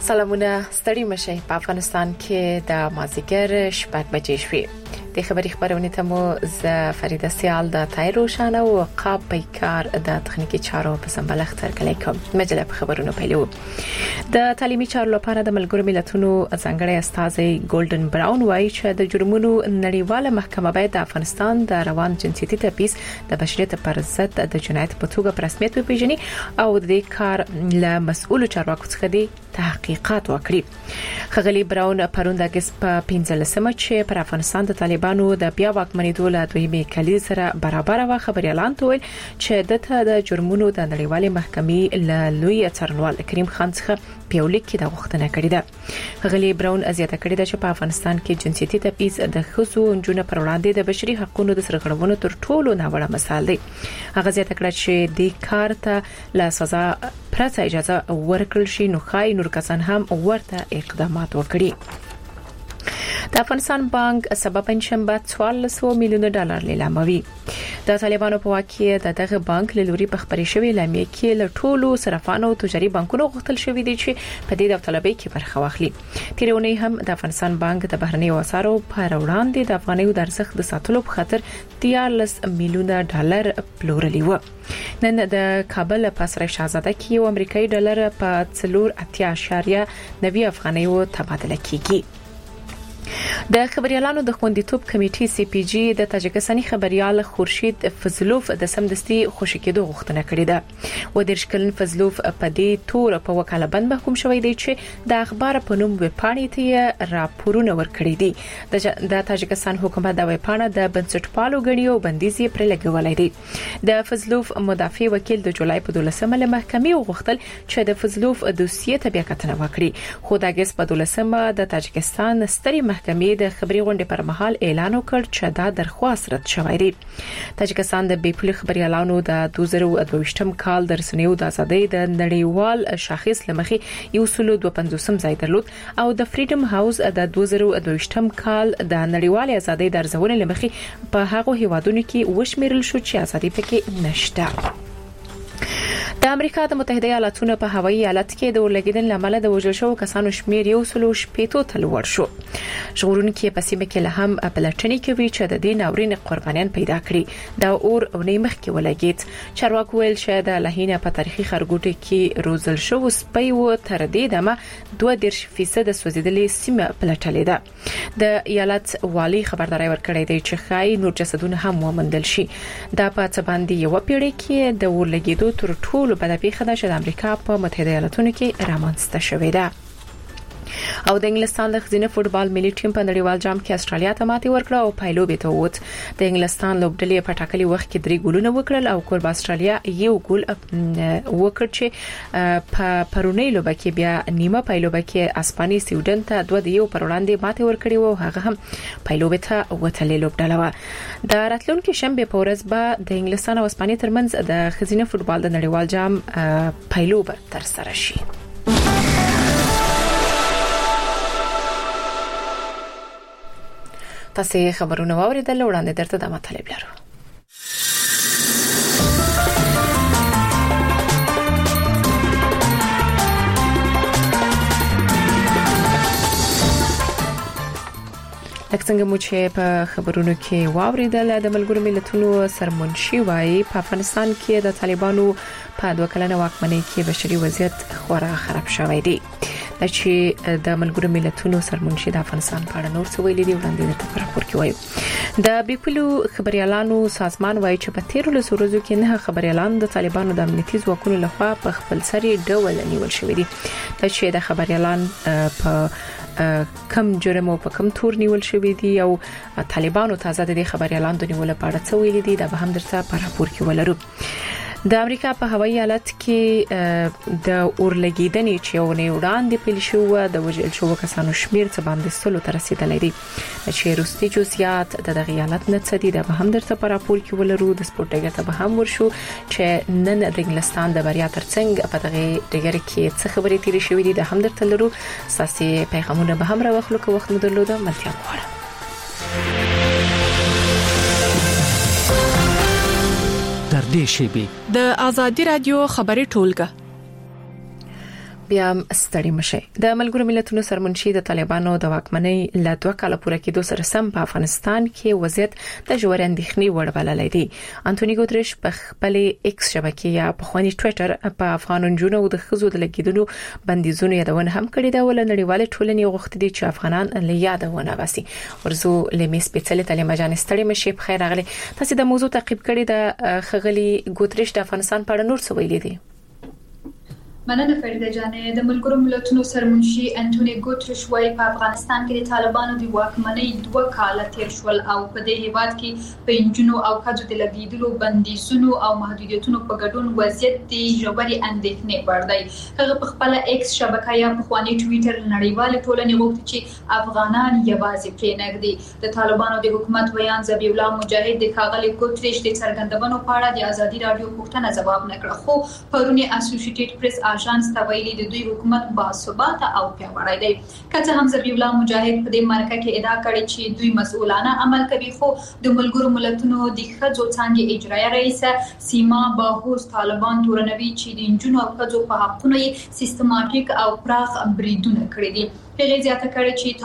سلامونه ستړي مشه په افغانستان کې د مازیګر شپږ بجې شوې د خبرونه ته مو ز فریده سیال د تایرو شانه او قاب پیکار د تخنیکی چارو په سمبل اختر کلی کوم مجله په خبرونو پیلو د تعلیمي چارو لپاره د ملګرو ملتونو ځانګړي استاذ ګولډن براون وایي چې د جرمونو نړیواله محکمه باید د افغانستان د روان جنسيتي تبعیض د بشریت پر ضد د جنایت په توګه په رسمیت وپیژني او د کار له مسؤلو چارواکو څخه دی تحقیقات وکړي خغلی براون پرون د اگست په 15مه چې پر افغانستان د طالبانو د بیا واکمنېدو له دویمه کلیز سره برابر و خبري اعلان تویل چې د جرمونو د نړیوالې محکمې له لوی څارنوال کریم خان څخه پیولیک کې د غوښتنه کړې ده خغلی براون ازیاته کړې ده چې په افغانستان کې جنسيتي تبعیض د خصوصو جنونو پر وړاندې د بشري حقوقو د سرغړونو تر ټولو ناوړه مثال دی هغه زیاته کړه چې د کار ته لا سزا پرته اجازه ورکړل شي نو خای نور کسان هم ورته اقدامات وکړي د افغانستان بانک سبب پنشنبه 1400 میلیون ډالر لیلاموي د طالبانو په واکه د دغه بانک له لوري په خبري شوی لامل کې له ټولو صرافانو او تجاري بانکونو غوښتل شوی دی چې په دې داوطلبۍ کې برخه واخلي تیرونی هم د افغانستان بانک د بهرنی وسارو په وړاندې د افغانیو د ارزښت د ساتلو په خاطر 13 میلیون ډالر پلورلی و نن د کابل په سره شاهزاده کې یو امریکایي ډالر په 4.90 افغانیو تبادله کیږي د خبريالانو د خوندیتوب کمیټې سی پی جی د تاجکستاني خبريال خورشید فضلوف د سمدستي خوشی کېدو غوښتنه کړې ده و د شکلن فضلوف په دې تور په وکاله بند محکوم شوی دی چې د اخبار په نوم وپاڼې ته راپورونه ورکړي دي د تاجکستان حکومت د وپاڼه د بنسټپالو غړیو بندیز یې پر لګولای دی د فضلوف مدافع وکیل د جولای په 12مه له محکمې وغوښتل چې د فضلوف دوسیه ته بیا کتنه وکړي خو د اگست په 12مه د تاجکستان ستري محکمې د خبري غونډې پر مهال اعلان وکړ چې دا درخواست رد شوی دی تاجکستان د بیپل خبريالانو د 2022م کال د رسنیو د ازادۍ د نړیوال شاخص لمخې یو سلو 250 ځای درلود او د فریډم هاوس د 2022م کال د نړیوال ازادۍ د ارزونې لمخې په هغه هیوادونو کې وشمیرل شو چې ازادي پکې نشته د امریکا د متحده ایالاتونو په هوایي ایالت کې د ورلګیدل لامل د وژل شو کسانو شمیر یو سلو شپېتو ته لوړ شو ژغورونکي په سیمه کې له هم پلټنې کوي چې د دې ناورین قربانیان پیدا کړي دا اور او نیمخ کې ولګید چارواکو ویل چې د لهینه په تاریخي خرګوټي کې روزل شو سپي و تر دې دمه 2% سوځیدلې سیمه پلټلې ده د ایالت والی خبرداري ورکړې ده چې خای نور جسدونه هم ومندل شي دا په څه باندې یو پیړۍ کې د ورلګیدو تر ټولو په دپیخه ده چې د امریکا په متحده ایالاتونو کې رامنځته شوې ده او د انګلستان د خزینه فوتبال ملي ټیم په نړیوال جام کې استرالیا ته ماتې ورکړه او پایلوبې ته ووت د انګلستان لوبډلې په ټاکلي وخت کې 3 ګولونه وکړل او کورب استرالیا یو ګول وکړ چې په پرونی لوبه کې بیا نیمه پایلوبه کې اسپاني سویډن ته 2-1 پر وړاندې ماتې ورکړې او هغه هم پایلوبې ته وتلې لوبډله و د راتلونکو شنبه په ورځ به د انګلستان او اسپاني ترمنځ د خزینه فوتبال د نړیوال جام پایلوبه تر سره شي تاسو خبرونه واوریدل وړاندې درته د مطلب لرو لکه څنګه مو چې په خبرونو کې واوریدل د ملګرو ملتونو سرمنشي وايي په افغانستان کې د طالبانو په 2 کلنه واکمنۍ کې بشري وضعیت خورا خراب شوی دی چې د ملګرو ملتونو سرمنشي د افغانستان په اړه نور څه ویلي دي وړاندې د راپور کې وایي د بیپلو خبريالانو سازمان وايي چې په 13 ورځو کې نه خبريالان د طالبانو د امنیتي ځواکونو لخوا په خپل سري ډول نیول شوی دي چې د خبريالان په کم جرم او په کم تور نیول شوی دي او طالبانو تازه د خبريالان د نیول په اړه څه ویلي دي دا به هم درته په راپور کې ولرو د امریکا په هوایي ایالت کې د اورلګیدنې چې ونه وړاندې پیل شو د وژل شو کسانو شمیر څه باندې سلو تر رسیدلې دي چې روسي جزئیات د دغه ایالت نه څه دي د به هم درته په راپور کې ولرو د سپورټ ته به هم ورشو چې نن د انګلستان د بریا ترڅنګ په دغه ډګر کې څه خبرې تیرې شوې دي د هم درته لرو ساسي پیغامونه به هم راوخلو که وخت مو درلوده ملتیا غواړم در دې شیبې د ازادي رادیو خبري ټولګه بیا ستړي مشه. د ملګرو ملتونو سرمنشي د طالبانو د واکمنۍ له 2 کال پورې کېدو سره سم په افغانستان کې وضعیت د ژور اندېښنې وړ بللی دی. انټونی ګوتریش په خپل ایکس شبکې یا په خواني ټوئیټر په افغان جنونو د خزو د لګیدلو بندیزونو یادونه هم کړې ده، ول نړیوال ټولنې غوښتي دي چې افغانان له یادونه غسي. ورزو لمې سپیڅلې تعلیم جان ستړي مشه. په خیر راغلي. تاسو د موضوع تعقیب کړی د خغلی ګوتریش د افغانستان په اړه نور څه ویلي دي؟ مننه فریده جانې. د ملګرو ملتونو سرمنشي انټونی ګوتریش وايي په افغانستان کې د طالبانو د واکمنۍ 2 کال تیر شول او په دې هیواد کې په انجونو او ښځو د لګیدلو بندیزونو او محدودیتونو په ګډون وضعیت د ژورې اندېښنې وړ دی. هغه په خپل ایکس شبکه یا په خواني ټوئیټر نړیوال ټولنې غوښتي چې افغانان یوازې پرې نږدې. د طالبانو د حکومت ویان ذبیح الله مجاهد د ښاغلي ګوتریش د څرګندونو په اړه د ازادي رادیو پوښتنه ځواب نه کړ، خو پرونی اسوسییټډ پریس آژانس ته ویلي د دوی حکومت باثباته او پیاوړی دی. که څه هم ذبیح الله مجاهد په دې مرکه کې ادعا کړې چې دوی مسؤلانه عمل کوي، خو د ملګرو ملتونو د ښځو څانګې اجرایه رئیسه سیما باهوس طالبان تورنوي چې د انجونو او ښځو په حقونو یې سیستماتیک او پراخ بریدونه کړی دي. هغه زیاته کړې چې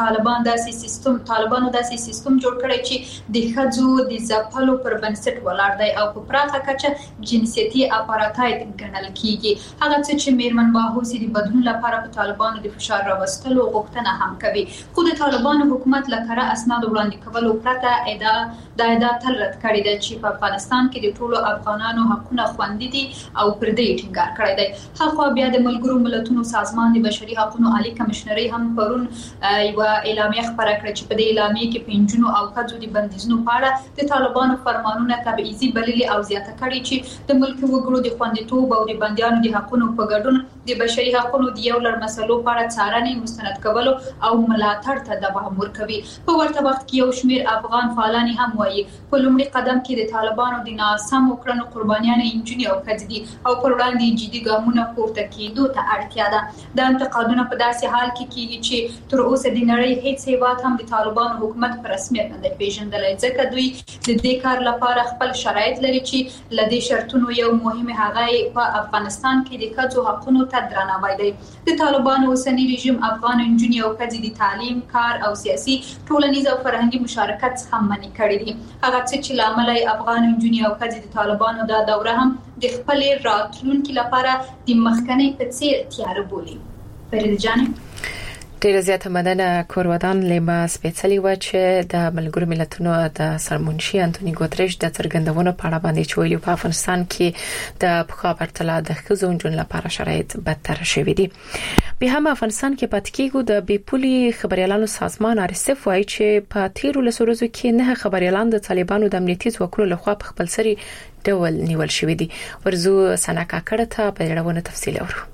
طالبانو داسې سیستم جوړ کړی چې د ښځو د ځپلو پر بنسټ ولاړ دی او په پراخه کچه جنسیتي اپارټایډ ګڼل کیږي. هغه څه چې میرمن باهوس د بدلون لپاره په طالبانو د فشار راوستلو غوښتنه هم کوي، خو د طالبانو حکومت لکه اسناد وړاندې کولو پرته ادعا تل رد کړې ده چې په افغانستان کې د ټولو افغانانو حقوقونه خوندي دي او پر دې ټینګار کړی دی. هغه بیا د ملګرو ملتونو سازمان د بشري حقوقو عالی کمشنري هم پرون یو اعلامیه خبره کړه چې په دې اعلامیه کې پنځونو او ښځو د بندیزونو په اړه د طالبانو فرمانونه تبعیضي بللي او زیاته کړي چې د ملک وګړو د خوندیتوب او د بندیانو د حقوقو په ګډون د بشري حقوقو د یو لړ مسلو په اړه څارنې مستند کولو او ملاتړ ته دوام ورکوي. په ورته وخت کې یو شمېر افغان فعالان هم وایي په لومړي قدم کې د طالبانو د ناسمو کړنو قربانیان انجونې او ښځې دي او پر وړاندې جدي ګامونه پورته کېدو ته اړتیا ده. د انتقادونو په داسې حال کې کېږي چې تر اوسه د نړۍ هیڅ هیواد هم د طالبانو حکومت په رسمیت نه دی پیژندلی، ځکه دوی د دې کار لپاره خپل شرایط لري چې له دې شرطونو یو مهم هغه په افغانستان کې د ښځو حقوقو ته درناوی دی. د طالبانو اوسنی رژیم افغان نجونې او ښځې د تعلیم، کار او سیاسي ټولنیز او فرهنګي مشارکت څخه منع کړي دي. هغه څه چې لامل افغان نجونې او ښځې د طالبانو دا دوره هم د خپل راتلونکي لپاره د مخکنی په څیر تیار بولي. فرید جان ډیره زیاته مننه. کورودان لما سپیڅلي و چې د ملګرو ملتونو د سرمنشي انټونی ګوتریش د څرګندونو په اړه باندې چویلو په افغانستان کې د پخوا پرتله د ښځو جون لپاره شرایط بدتر شوي دي. به هم افغانستان کې پاتې کېږي د بیپولي خبريالانو سازمان RSF وايي چې په تیرو لسورزو کې نه خبريالان د طالبانو د امنیتي ځواکونو لخوا په خپل سری ډول نیول شوي دي. ورزو سناکا کړه ته په اړه تفصیل اورو.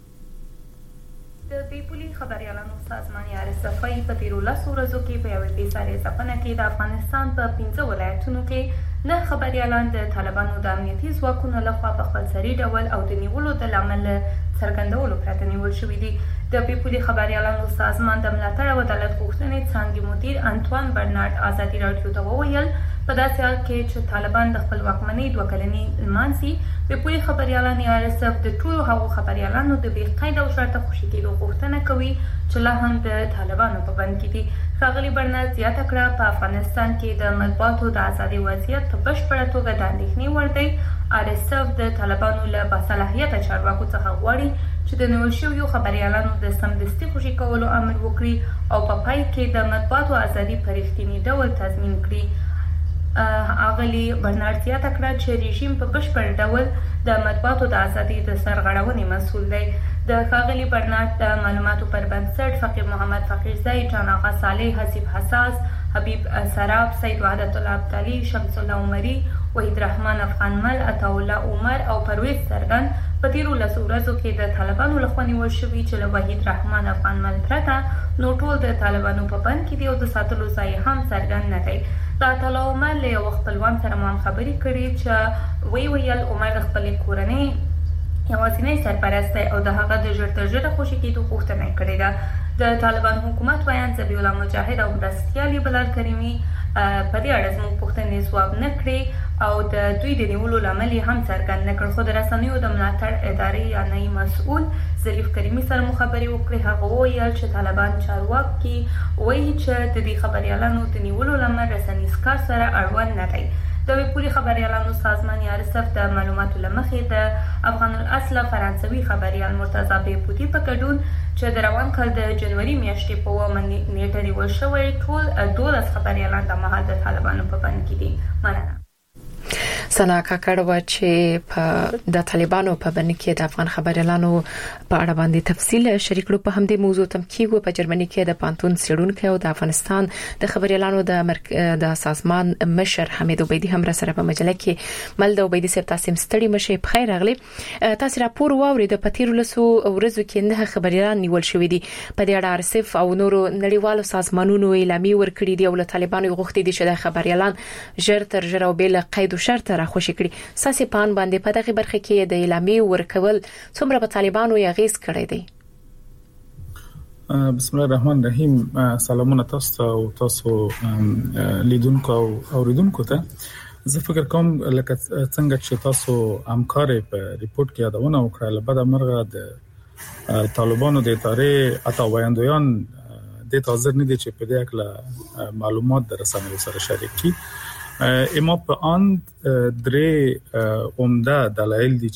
د بیپولي خبريالانو سازمان RSF په تیرو لسورزو کې په یوه بېساري ځپنه کې د افغانستان په 15 ولایتونو کې نه خبريالان د طالبانو د امنیتي ځواکونو لخوا په خپل سری ډول او د نیولو د لامل څرګندولو پرته نیول شوي دي. د بیپولي خبريالانو سازمان د ملاتړ او عدالت غوښتنې څانګې مدیر انټوان برنارد ازادي رادیو ته وویل په داسې حال کې چې طالبان د خپل واکمنۍ 2 کلنۍ لمانځي، بیپولي خبريالان RSF د ټولو هغو خبريالانو د بې قید او شرطه خوشي کېدو غوښتنه کوي چې لا هم د طالبانو په بند کې دي. ښاغلي برنارد زیاته کړه په افغانستان کې د مطبوعاتو د ازادۍ وضعیت په بشپړه توګه د اندېښنې وړ دی. RSF د طالبانو له باصلاحیته چارواکو څخه غواړي چې د نیول شویو خبريالانو د سمدستي خوشي کولو امر وکړي او په پای کې د مطبوعاتو ازادي په رښتیني ډول تضمین کړي. اغلی برنارد زیاته کړه چې رژیم په بشپړ ډول د مطبوعاتو د ازادۍ د سرغړونې مسؤل دی. د ښاغلي برنارد د معلوماتو پر بنسټ فقیر محمد فقیرزی، جان آغا صالح، حسیب حساس، حبیب سراب، سید وحدت الله ابدالي، شمس الله عمري، وحید رحمان افغانمل، عطاالله عمر او پرویز سرګن په تیرو لسو ورځو کې د طالبانو لخوا نیول شوي چې له وحید رحمان افغانمل پرته نو ټول د طالبانو په بند کې دي او د ساتلو ځای هم څرګند نه دی. د عطاالله عمر له یو خپلوان سره مو هم خبرې کړې چې ویل عمر د خپلې کورنۍ یوازینی سرپرست او د هغه د ژر تر ژره خوشي کېدو غوښتنه کړې ده. د طالبان حکومت ویان ذبیح الله مجاهد او مرستیال بلال کریمي په دې اړه زموږ پوښتنې ځواب نه کړې او د دوی د نیولو لامل هم څرګند نه کړ. خو د رسنیو د ملاتړ ادارې یا نئی مسؤل ظریف کریمي سره مو خبرې وکړې. هغه وویل چې طالبان چارواکي وایي چې د دې خبريالانو د نیولو لامل رسنیز کار سره اړوند نه دی. د ویپولي خبريالانو سازمان RSF د معلوماتو لمخې د افغان الاصل فرانسوي خبريال مرتضی بیپوتی په ګډون چې د روان کال د جنوري میاشتې په 1 نیټه نیول شوی ټول 12 خبريالان د مهال د طالبانو په بند کې دي. مننه. سنا کاکړه چې د طالبانو په بند کې د افغان خبريالانو په اړه باندې تفصیل شریک کړو. په همدې موضوع تم کیږي په جرمني کې د پانتون سړونکو او د افغانستان د خبريالانو د سازمان مشر حمید عبیدی هم سره په مجله کې مل د عبیدی صاحب تاسو ستړي مشه په خیر راغلی. تاسو راپور واورید په تیر لسو ورځو کې نه خبريالان نیول شوې دي. په دې اړه RSF او نورو نړیوالو سازمانونو اعلامیه ورکړې دي او له طالبانو غوښتي دي چې د خبريالان ژر تر ژره او بل قید او شرط خوشی کړي. ساسي پان باندې په دغه برخه کې د اعلامیه ورکول څومره په طالبانو یغیز کړی دی؟ بسم الله الرحمن الرحیم. سلامونه تاسو او تاسو لیدونکو او اوریدونکو ته. زه فکر کوم لکه څنګه چې تاسو همکار په ریپورت کې یادونه وکړه، لبد مرغه د طالبانو د ادارې اتا وایندویان د تازه نه دي چې په دې اړه معلومات در رسنیو سره شریک کړي. اما په ان درې عمده دلایل دي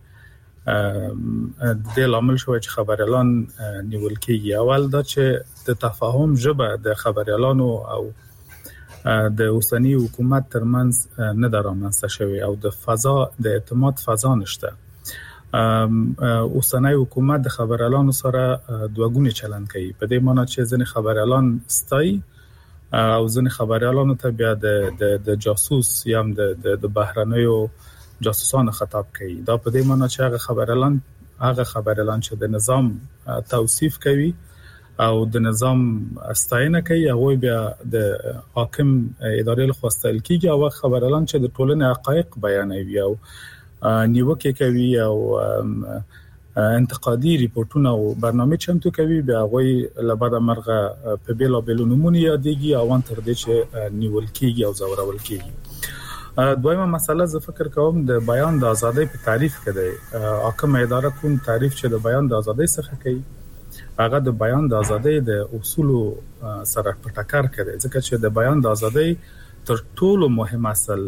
چې د لامل شوی چې خبريالان نیول کېږي. اول دا چې د تفاهم ژبه د خبريالانو او د اوسنی حکومت ترمنځ نه درامنځته شوی او د فضا د اعتماد فضا نشته. اوسنی حکومت د خبريالانو سره دوه چلند کوي. په دې معنی چې ځینې خبريالان ستای او ځنې خبريالانو ته بیا د جاسوس یا د بهرنیو جاسوسانو خطاب کوي. دا په دې معنی چې هغه خبريالان چې د نظام توصیف کوي او د نظام استاینه کوي هغه بیا د حاکم ادارې لخوا ستایل کیږي او خبريالان چې د ټولنې حقایق بیانوي او نیوکه کوي او انتقادي ریپورتونه او برنامه چمتو کوي بیا غوي لبد مرغه په بیل او بیلونمون یادېږي او تر دې چې نیول کیږي او زورول کیږي. دویمه مسله زه فکر کوم د بیان د ازادۍ په تعریف کې دی. حاکم اداره کوم تعریف چې د بیان د ازادۍ څخه کوي هغه د بیان د ازادۍ د اصول سره په ټکر کې دی، ځکه چې د بیان د ازادۍ تر ټولو مهم اصل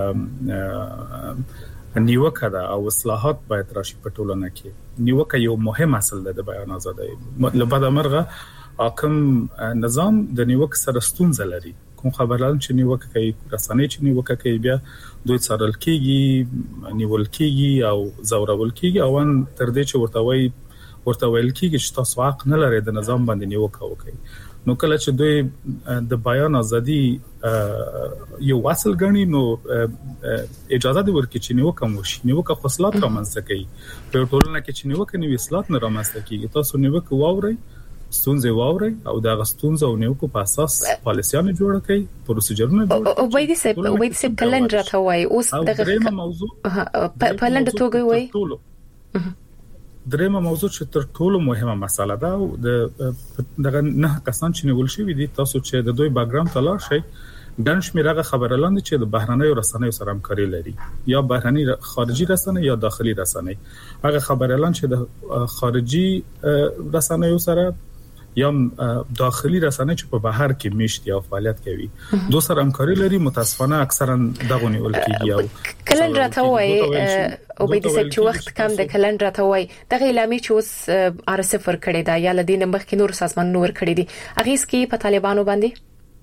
نیوکه ده او اصلاحات باید راشي په ټولنه کې. نیوکه یو مهم اصل ده د بیان ازادۍ. لبد مرغه حاکم نظام د نیوکه سره ستونزه لري. کوم خبريالان چې نیوکه کوي، رسنۍ چې نیوکه کوي بیا دوی څارل کیږي، نیول کیږي او زورول کیږي او تر دې چې ورته ویل کیږي چې تاسو حق نه لرئ د نظام باندې نیوکه وکړئ. نو کله چې دوی د بیان ازادي یو اصل غني نو اجازه دی ورکړي چې نیوکه وشي. نیوکه خصلات رامنځته کوي. په ټولنه کې چې نیوکه نوې اصلاحات نه رامنځته کیږي. تاسو نیوکه واورئ، ستونزې واورئ او دا غستونزه او نیوکه په اساس پالیسیانه جوړه کړئ، پروسیجرونه جوړ کړئ. او وایي چې کلندر راته وایي اوس دغه موضوع په لنډه توګه وایي. درېمه موضوع چې تر ټولو مهمه مسله ده او دغه نه کسان چې نیول شوی دي، تاسو چې د دوی بیکګراوند ته لاړ شئ ګڼ شمېر هغه خبريالان چې د بهرنیو رسنیو سره همکاري لري، یا بهرني خارجي رسنۍ یا داخلي رسنۍ. هغه خبريالان چې د خارجي رسنیو سره یا داخلي رسنۍ چې په بهر کې میشتي او فعالیت کوي دوه سره همکاري لري، متاسفانه اکثرا دغه نیول کیږي. او کلندر راته وایي او به د څه وخت کم د کلندر راته وایي دغه اعلامیه چې اوس RSF ورکړی دا یا لدین مخکې نور سازمانونو ورکړی دي هغه سکي په طالبانو باندې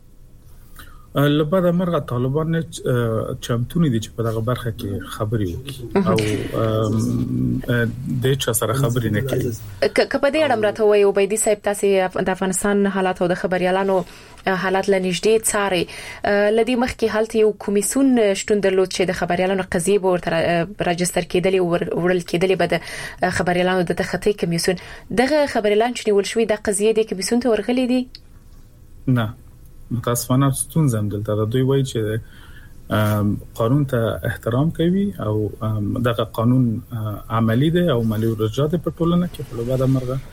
لبد مرغه طالبان چمتونی دي چې په دغه برخه کې خبري وکړي او د چا سره خبري نه کوي. کله دې اړه راته وایي عبیدی صاحب تاسو د افغانستان حالات او د خبريالانو حالات لنیږدې څاري لدی مخکې حالت یو کمیسیون شتون درلود چې د خبريالانو قضیه به ورته راجستر کېدلی او ورل کېدلی به د خبريالانو د تخطي کمیسیون دغه خبريالان چې ول شوې د قضیه د کمیسیون ته ورغلي دي. نه متاسفانه ستونزه هم دلته دوی وایي چې قانون ته احترام کوي او دغه قانون عملی دی او عملی ورجاده په ټولنه کې په لوبه مرغه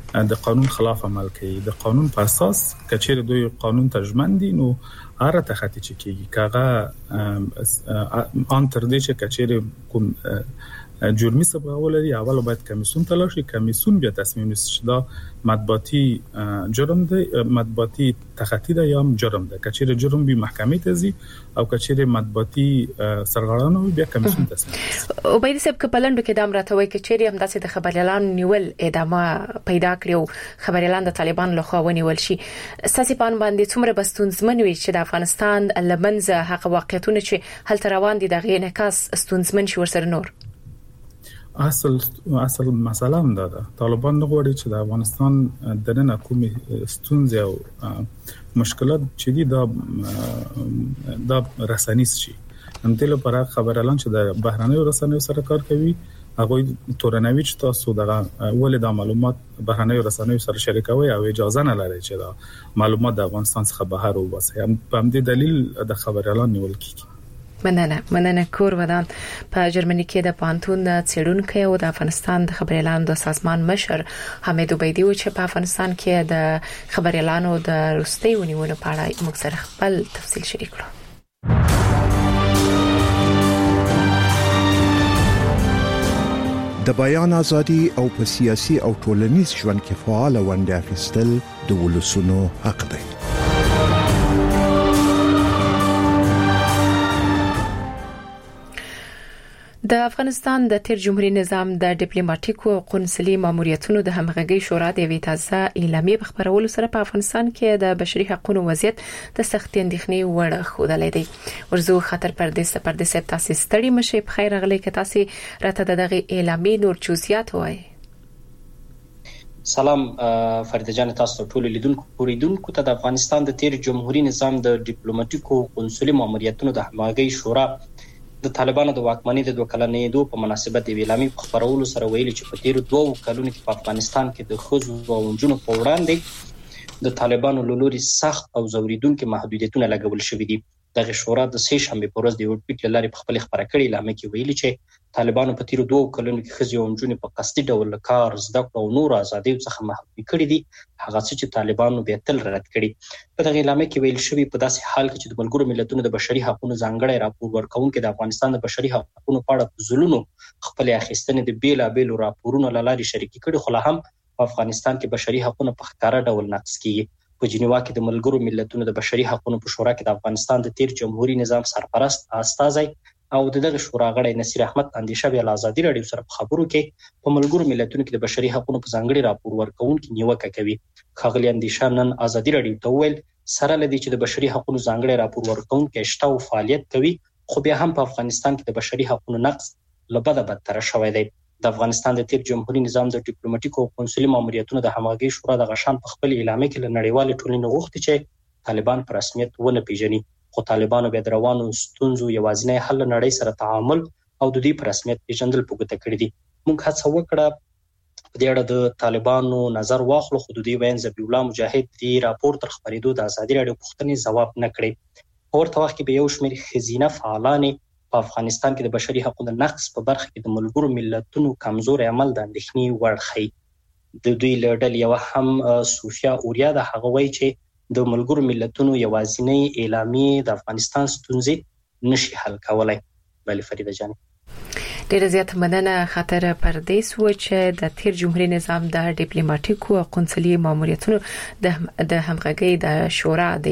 د قانون خلاف عمل کوي. د قانون په اساس کچېره دوی قانون ترجمن دي نو هر ته خطي چکیږي کاغه ان تر دې چې کچېره کوم جرمي سبب ولري اول باید کمیسیون تلاشي کمیسیون بیا تصمیم نیسي دا مطبوعاتي جرم ده مطبوعاتي تخطی ده یا جرم ده کچېره جرم به محکمې ته ځي او کچېره مطبوعاتي سرغړونه بیا کمیسیون تصمیم او باید سب کپلند کې د امراتوي کچېره هم داسې د خبريالان نیول ادامه پیدا کړو خبريالان د طالبان له خوا ونیول شي ساسي پان باندې څومره بستونزمن وي چې د افغانستان لمنځه حق واقعیتونه چې هل روان دي دغه انعکاس استونزمن شي ورسره نور اصل مسله هم ده طالبان نغواړي چې د افغانستان دننه کومې ستونزې او مشکلات چې دي دا رسنیز شي هم دله پر خبرالان چې د بهراني رسنیو سره کار کوي هغه تورنوي چې تاسو دغه ولې د معلومات بهراني رسنیو سره شریکوي او اجازه نه لري چې دا معلومات د افغانستان څخه بهر وباسي هم په دې دلیل د خبرالان نیول کیږي. مننه کور ودان په جرمني کې د پانتون څېړونکو او د افغانستان د خبريالانو د سازمان مشر حمید عبیدی و چې په افغانستان کې د خبريالانو د روستي ونیولو په اړه موږ سره خپل تفصیل شریک کړو. د بیان ازادي او په سیاسي او ټولنیز ژوند کې فعال ونډه اخیستل د ولسونو حق دی. د افغانستان د تیر جمهوریت نظام د ډیپلوماټیکو او قونسلي ماموریتونو د همغږي شورا د وی تازه اعلامیه په خبرولو سره په افغانستان کې د بشري حقوقو وضعیت د سختي اندېښنې وړ خودلې دی. ورزو خطر پردیس تاسو ستړي مشه په خیر غلې کې تاسو راته دغه اعلامیه نور جزئیات وایي. سلام فرید جان تاسو ټول لیدونکو ته د افغانستان د تیر جمهوریت نظام د ډیپلوماټیکو او قونسلي ماموریتونو د همغږي شورا د طالبانو د واکمنۍ د 2 کلنې دوه په مناسبت د اعلامیې په خبرولو سره ویلي چې په تیر 2 کلونو کې په افغانستان کې د ښځو او نجونو په وړاندې د طالبانو له لوري سخت او زوریدونکو محدودیتونه لګول شوې دي. دغه شورا د سه شنبه په ورځ د یو ټویټ لارې په خپل خبره کړې اعلامیه کې ویلي چې طالبانو په تیر 2 کلونو کې ښځې او نجونې په قصدي ډول کار زده کړو او نور ازادي څخه محروم کړي دي هغه څه چې طالبانو به تل رد کړي. په دغه اعلامیه کې ویل شوی په داسې حال کې چې د ملګرو ملتونو د بشري حقوقو ځانګړی راپور ورکونکي د افغانستان د بشري حقوقو په اړه ځلونو خپل اخیستنې د بیلابېلو راپورونو لاري شریک کړي خو لا هم په افغانستان کې بشري حقوقو په ښکارا ډول نقض کیږي. په جنیوا کې د ملګرو ملتونو د بشري حقوقو په شورا کې د افغانستان د تیر جمهوریت نظام سرپرست استاذي او دغه شورا غړی نصیر احمد اندیشه بیا آزادي رادیو سره په خبرو کې په ملګرو ملتونو کې د بشري حقوقو په ځانګړي راپور ورکونکي نیوکه کوي. خغلی اندیشه نن آزادي رادیو ته ویل سره لدی چې د بشري حقوقو ځانګړي راپور ورکونکي شته او فعالیت کوي خو بیا هم په افغانستان کې د بشري حقوقو نقض لبده بدتر شوی دی. د افغانستان د تیر جمهوریت نظام د ډیپلوماټیکو او قونسلي ماموریتونو د همغږي شورا د غشان په خپل اعلامیه کې لنړیوال ټولنې غوښتي چې طالبان پر رسمیت ونه پیژني خو طالبانو به دروانو ستونزو یوازینی حل نړۍ سره تعامل او د دې پر رسمیت پیژندل په ګوته کړی دي. موږ هڅه وکړه په دې اړه د طالبانو نظر واخلو خو د دې وین ذبیح الله مجاهد دی راپور تر خبرېدو د آزادي رادیو پوښتنې ځواب نه کړی. ورته وخت کې به یو شمېر خزینه فعالان په افغانستان کې د بشري حقوقو نقض په برخه کې د ملګرو ملتونو کمزور عمل د اندېښنې وړ خي. د دوی له ډلې یو هم صوفیا اوریا د هغه وایي چې د ملګرو ملتونو یوازینی اعلامیه د افغانستان ستونزې نشي حل کولای. بل فریده جان ډیره زیات مننه. خطر پردیس و چې د تیر جمهوریت نظام د ډیپلوماټیکو او قونسلي ماموریتونو د همغږي د شورا د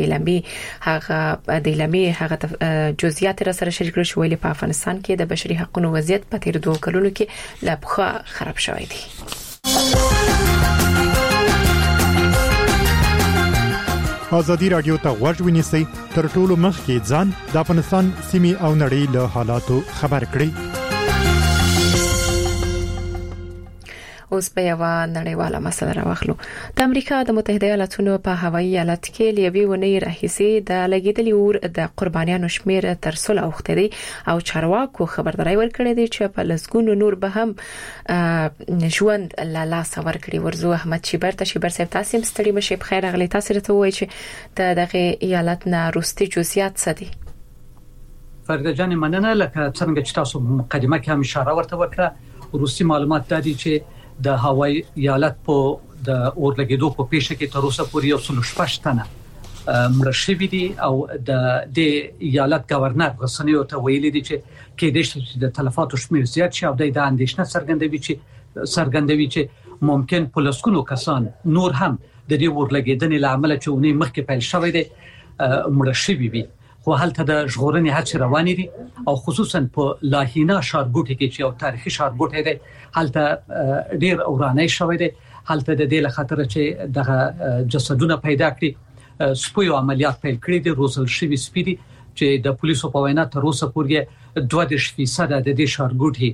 اعلامیه هغه جزئیات را سره شریک کړل شوې په افغانستان کې د بشري حقوقو وضعیت په تیر 2 کلونو کې لا پخوا خراب شوی دی. آزادی رادیو ته غوږ ونیسئ تر ټولو مخکې ځان د افغانستان سیمې او نړۍ له حالاتو خبر کړئ. اوس په یو نړیواله مسله راوخلو. د امریکا د متحده ایالاتونو په هوایي ایالت کې لیوي ونی راهیسي د لګیدلی اور د قربانیانو شمیر تر سل اوخته دي او چارواکو خبرداري ورکړې دي چې په لسګونو نور به هم ژوند لاله سور کړي. ورزو احمد شیبر صاحب تاسو ستړي مشه په خیر غلي تاسو ته وایي چې دغه ایالت نه روستي جزئیات څه دي؟ فرید جان مننه. لکه څنګه چې تاسو مقدمه کې هم اشاره ورته وکړه روسي معلومات دادي چې د هوایي ایالت په د اورلګیدو په پیښه کې تر اوسه پورې 106 تنه مړ شوي دي او د ایالت گورنر غسنیو ته ویلي دي چې کې د د تلفاتو شمیر زیات شي او د اندېښنه څرګندوي چې ممکن پولیسونو کسان نور هم د دې اورلګیدنې لامل چې ونی مخکې پیل شوی دی مړ شوي وي خو هلته د ژغورنې هڅې روانې دي او خصوصا په لاهینا ښارګوټي کې چې یو تاریخي ښارګوټی دی هلته ډیر اورانه شوی دی هلته د دې لخاطر چې دغه جسدونه پیدا کړي سپوی عملیات پیل کړي دي روزل شوی سپیدي چې د پولیسو په وینا تر اوسه پورې 22% د دې ښارګوټي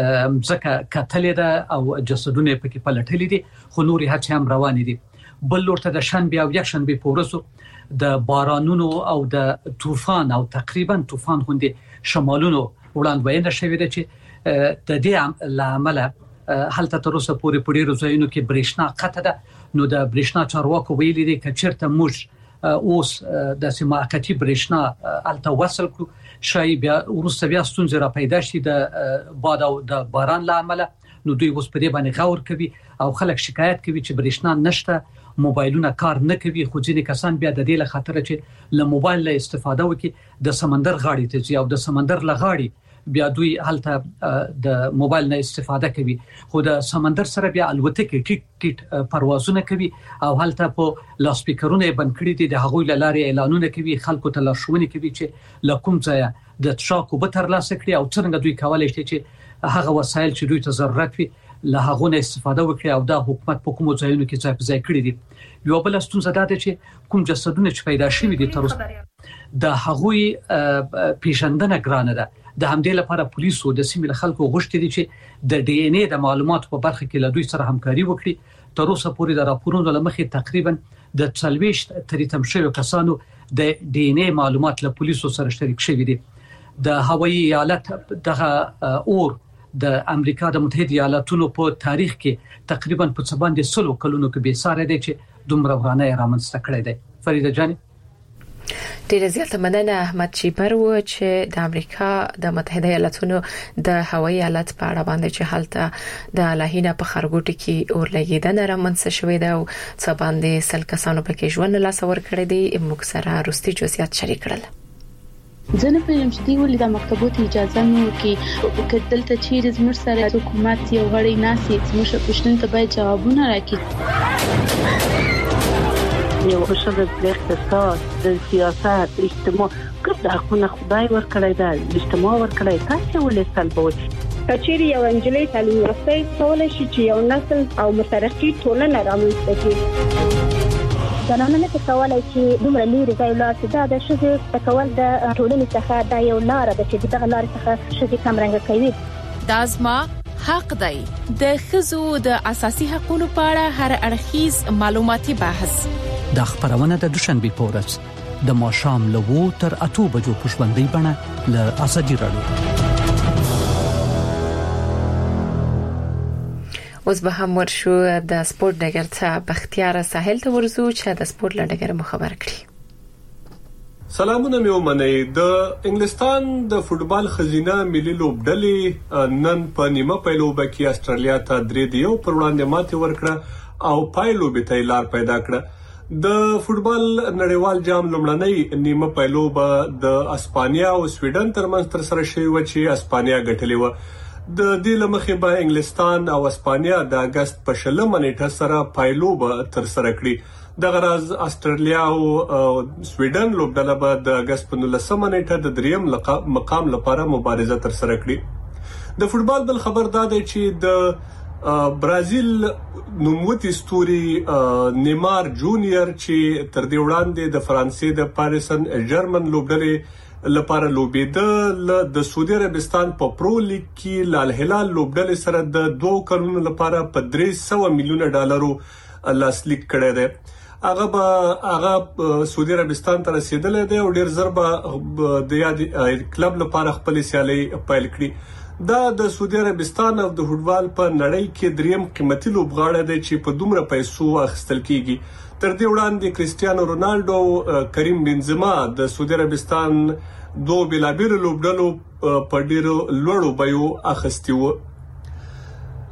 ځکه کتلې ده او جسدونه پکې پلټلې دي خو نوري هڅې هم روانې دي بل لورته د شنبه او یکشنبه په ورځو د بارانونو او د طوفان او تقریبا طوفان غوندي شمالونو وړاندوینه شوې ده چې د دې لامل هلته تر اوسه پورې په ډیرو ځایونو کې برېښنا قطع ده نو د برېښنا چارواکو ویلي دي چې چیرته موږ اوس د سماعتي برېښنا الته وصل کړو شاید بیا ورسته بیا ستونزې را پیدا شي د باد او د باران لامل نو دوی اوس په دې باندې غور کوي او خلک شکایت کوي چې برېښنا نشته موبایلونه کار نه کوي خو ځینې کسان بیا د دې لخاطر چې له موبایل له استفاده وکړي د سمندر غاړې ته ځي او د سمندر لغاړي بیا دوی هلته د موبایل نه استفاده کوي خو د سمندر سره بیا الوتکې ټیټ پروازونه کوي او هلته په لاسپیکرونه بند کړي دي د هغوی لارې اعلانونه کوي خلکو ته لارښوونې کوي چې لکم ځای د تشاکو به تر لاسه کړي او څنګه دوی کولای شي چې هغه وسایل چې دوی ته ضرورت وي له هغه نه استفاده وکړي او د حکومت په کومو ځایونو کې ځای په ځای کړی دي یو بل ستونزه ده چې کوم جسدونه چې پیدا شوي دي تر اوسه د هغوی پیژندنه ګرانه ده د همدې لپاره پولیسو د سیمې خلکو غوښتي دي چې د ډي ان اي د معلوماتو په برخه کې له دوی سره همکاري وکړي تر اوسه پورې د راپورونو لمخې تقریبا د 40 ترې تم شوی کسانو د ډي ان اي معلومات له پولیسو سره شریک شوي دي د هوایي ایالت دغه اور د امریکا د متحده ایالاتونو په تاریخ کې تقریبا په څه باندې 100 کلونو کې به ساره دي چې دومره ورانه رامنځته کړی دی فریده جان ډیره زیاته مننه احمد چیبر و چې د امریکا د متحده ایالاتونو د هوایي حالت په اړه باندې چې حالت د لاهینا په خرګوټي کې اورلګیدنه رامنځته شوې ده او څه باندې سل کسانو پکې ژوند لاس ور کړی دی موږ سره روستي جزئیات شریک کړل ځنه په لمش دی ولې د مکتبونو اجازه نه ورکي کدلته چیرې زموږ سره حکومت یو غړي ناسي زموږ پښتون ته باید جوابونه راکړي یو شبه د اقتصاد د سیاست اجتماع کله حقونه خدای ورکړی دا اجتماع ورکړی تاسو ولې سلبوي کچېری یو انجلۍ تعلیم یافته کولای شي چې یو نسل او مترقي ټولنه رامنځته کړي زنانه نه کولای چې دومره لري ځای لاته دا د شذ تکول د ټولنې څخه د یو لار د چې دغه لار څخه شذ کمرنګ کوي دا زما حق دی د خزو د اساسي حقوقو په اړه هر اړخیز معلوماتي بحث د خبرونه د دوشنبه په ورځ د ماښام له 2 تر 8 بجو په ژوندۍ بڼه له ازادي رادیو اوس به هم ورشو د سپورت ډګر ته بختیار ساحل ته ورزو چې د سپورت لړګر مو خبر کړي سلامونه مې ومنئ د انګلستان د فوتبال خزینه ملي لوبډلې نن په نیمه پیلوبه کې استرالیا ته 3-1 پر وړاندې ماتې ورکړه او پایلوبه ته لار پیدا کړه د فوتبال نړیوال جام لومړنۍ نیمه پیلوبه د اسپانیا او سویډن ترمنځ تر سره شوې و چې اسپانیا ګټلې و د دې لمخې به انګلستان او اسپانیا د اگست په 16 نیټه سره پایلوبه تر سره کړي د غرض استرالیا او سویډن لوبډله به د اگست په 19 نیټه د دریم مقام لپاره مبارزه تر سره کړي د فوتبال بل خبر دا دی چې د برازیل نوموتی ستوري نیمار جونیور چې تر دې وړاندې د فرانسې د پاریسن جرمن لوبډلې لپاره لوبېده د سعودي عربستان په پرو لیګ کې لال هلال لوبډلې سره د 2 کلونو لپاره په $300 میلیون لاسلیک کړی دی هغه سعودي عربستان ته رسیدلې دی او ډیر زر به د یاد کلب لپاره خپل سیالي پیل کړي دا د سعودي عربستان او د فوتبال په نړۍ کې دریم قیمتي لوبغاړی دی چې په دومره پیسو اخیستل کیږي تر دې وړاندې کریسټیانو رونالډو کریم بنزما د سعودي عربستان 2 بیلابیر لوبډلو په ډیرو لوړو بیو اخیستي وو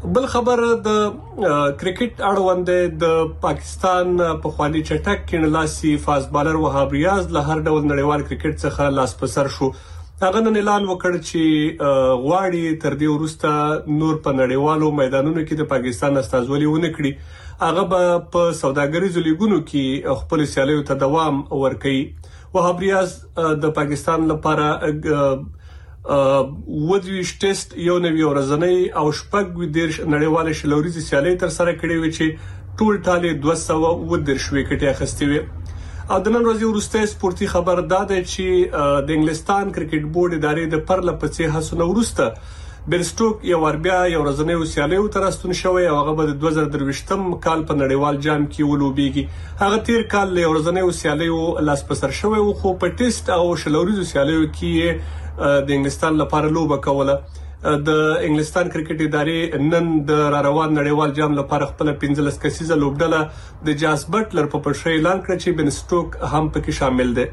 بل خبر د کرکټ اړوند د پاکستان په خواني چټک کینلاسي فاست بالر وهاب ریاض له هر ډول نړیوال کرکټ څخه لاس په سر شو. هغه نن اعلان وکړ چې غواړي تر دې وروسته نور په نړیوالو میدانونو کې د پاکستان استازولي ونه کړي. هغه په سوداګریزو لیګونو کې خپل سیالیو ته دوام ورکړي. وهاب ریاض د پاکستان لپاره ودویش ټیسټ یو نوی ورځنی او شپږ ودیرش نړیواله شلوريزي سیالي تر سره کړې وي چې ټول ټاله 210 وکټې اخستې وي. او د نن ورځې وروسته سپورتي خبر داده چې د انګلستان کرکټ بورډ ادارې د پرله پسې هڅو وروسته بیرسټوک یو وربیا یو ورځنی سیالي تر استون شوی او هغه د 2023م کال په نړیوال جام کې ولوبېږي. هغه تیر کال له ورځنی سیالي لاس په سر شوی او خو په ټیسټ او شلوريزي سیالي کې د انګلستان لپاره لوبه کوله. د انګلستان کرکټ ادارې نن د روان نړیوال جام لپاره خپل 15 کسیزه لوبډله د جاس بټلر په پښه اعلان کړ چې بن سټوک هم پکې شامل دی.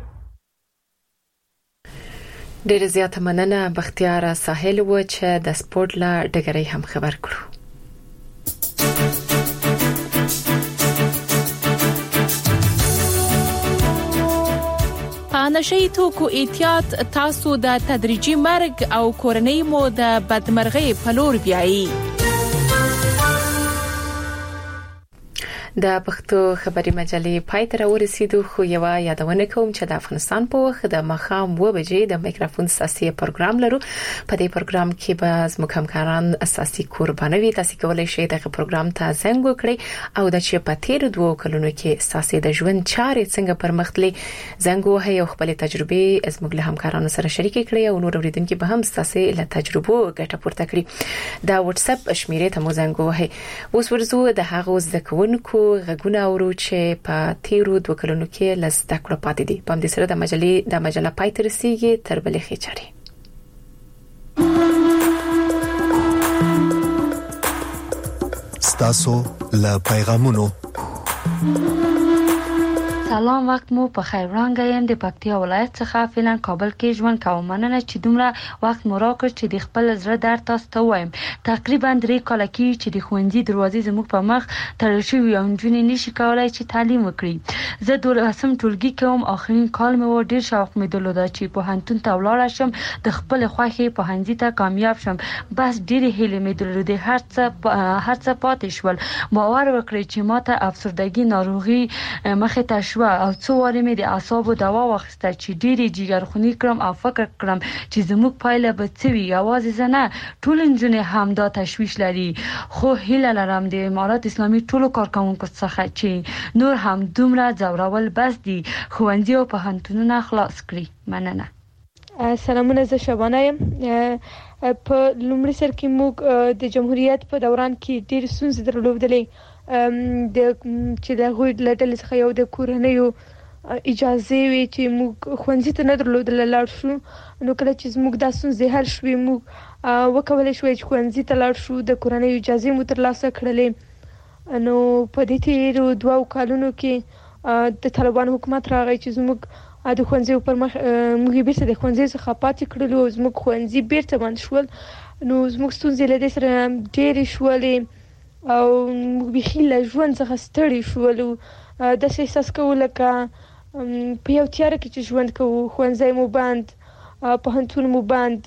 ډېر زیاته مننه بختیار ساحل و چې د سپورت لا ډګري هم خبر کړو. نشي توکو احتیاط تاسو د تدریجي مرګ او کورنۍ مو د بدمرغۍ په لور بیایي. د پښتو خبري مجلې پای ته ورسېدو خو یو یادونه کوم چې د افغانستان په وخت د مخام و بجې د میکروفون ساسي پروګرام لرو. په دې پروګرام کې به زموږ همکاران اساسي قربانوي. تاسو کولای شئ د پروګرام ته زنګ وکړئ او د چې په تیر 2 کلونو کې ساسي د ژوند چارې څنګه پرمختللي زنګ وهي او خپل تجربې زموږ له همکارانو سره شریک کړئ او نور اوریدونکو به هم ساسي له تجربو ګټه پورته کړي. دا واتس اپ شمیرې ته مو زنګ وهي. اوس ورزو د هغه زدکونکو غږونه اورو چې په تیرو 2 کلونو کې لزده کړو پاتې دي. په دې سره د مجله پای ته رسیدي تر بلې خچاري. ستاسو له پیغامونو سلام، وخت مو په خیر. وړاندې یم د پکتیا ولایت څخه فعلا کابل کې ژوند کوم. مننه چې دومره وخت مو راکړ چې د خپل زړه درد تاسو ته وایم. تقریبا 3 کال کې چې د خوندې دروازې زموږ په مخ تړل شوې او نجونې نشي کولای چې تعلیم وکړي. زه 12 ټولګي کوم. آخرین کال مې و. ډیر شوق مې درلود چې پوهنتون ته ولاړ شم، د خپل خوښې پوهنځي ته کامیاب شم. بس ډېرې هیلې مې درلودې، هر څه پاتې شول. باور وکړئ چې ماته افسردګي ناروغي مخې ته شو او څو واره مې د اعصابو دوا واخیسته چې ډېرې جګرخونی کړم او فکر کړم چې زموږ پایله به څه وي. یوازې زه نه، ټول نجونې هم دا تشویش لري. خو هیله لرم د امارات اسلامي ټولو کارکوونکو څخه چې نور هم دومره ځورول بس دي، ښوونځي او پوهنتونونه خلاص کړي. مننه. سلامونه، زه شبانه یم. په لومړي سر کې موږ د جمهوریت په دوران کې ډېر ستونزې درلودلې چې د هغوی له ډلې څخه یو د کورنیو اجازه وي چې موږ ښوونځي ته نه درلودله لاړ شو. نو کله چې زموږ دا ستونزې حل شوې موږ وکولی شوی چې ښوونځي ته لاړ شو. د کورنیو اجازې مو ترلاسه کړلې. نو په دې تیرو 2 کالونو کې د طالبانو حکومت راغی چې زموږ د ښوونځیو پر مخ موږ بیرته د ښوونځي څخه پاتې کړلو او زموږ ښوونځي بیرته بند شول. نو زموږ ستونزې له دې سره ډېرې شولې او موږ بیخي له ژوند څخه ستړي شولو. داسې احساس کوو لکه په یو تیاره کې چې ژوند کوو. ښوونځی مو بند، پوهنتون مو بند،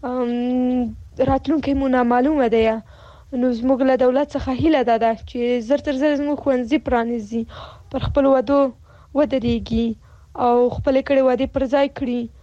راتلونکی مو نامعلومه دی. نو زموږ له دولت څخه هیله ده چې زر تر زر زموږ ښوونځي پرانیزي، پر خپل وعدو ودرېږي او خپلې کړې وعدې پر ځای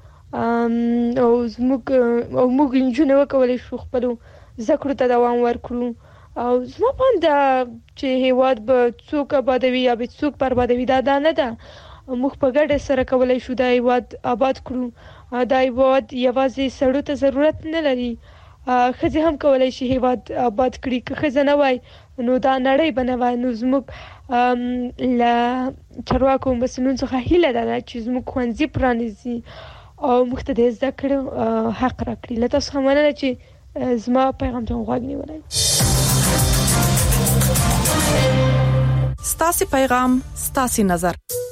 کړي او موږ نجونې وکولی شو خپلو زده کړو ته دوام ورکړو. او زما باندې چې هیواد به څوک آبادوي یا به څوک بربادوي دا نه ده. موږ په ګډه سره کولای شو دا هیواد آباد کړو. دا هیواد یوازې سړو ته ضرورت نه لري، ښځې هم کولای شي هیواد آباد کړي. که ښځه نه وای نو دا نړۍ به نه وای. نو زموږ له چارواکو مسؤلینو څخه هیله ده چې زموږ ښوونځي پرانیزي او موږ ته د زده کړو حق راکړي. له تاسو څخه مننه چې زما پیغام ته غوږ نیولی. ستاسو پیغام، ستاسو نظر.